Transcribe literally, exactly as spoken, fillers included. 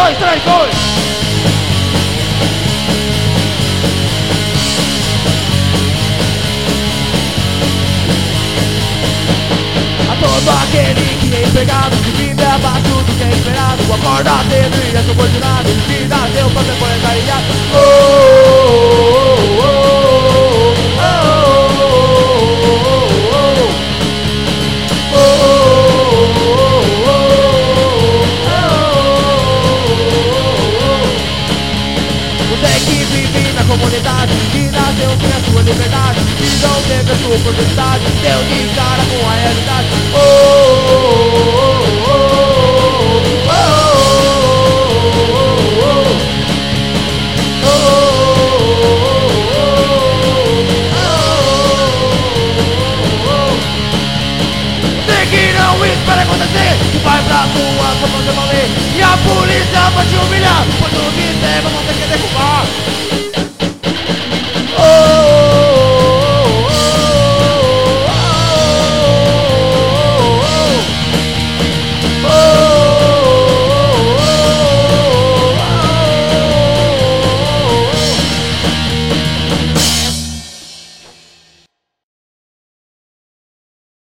dois, três, dois. Todo aquele que é empregado que vive abaixo do que é esperado, acorda cedo e é subordinado, e que dá seu fazer proletariado. Oh, oh, oh, você que vive na comunidade, que nasceu sem a sua liberdade, que não teve a sua oportunidade, deu de cara com a realidade. Oh, oh, oh, oh, oh, oh. Tem que não espera acontecer, que vai pra rua só pra você valer, e a polícia vai te humilhar, pois o sistema não tem que derrubar.